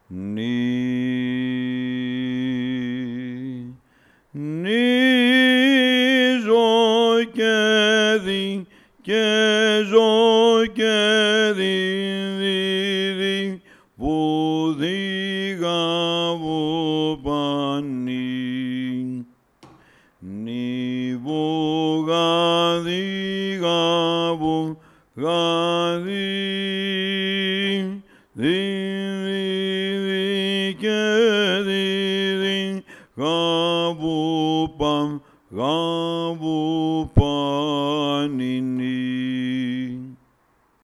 Ζω και δι που δίγαβο πανί. Νιβο γαδίγαβο γαδί δι και δι γαβο παν γαδί.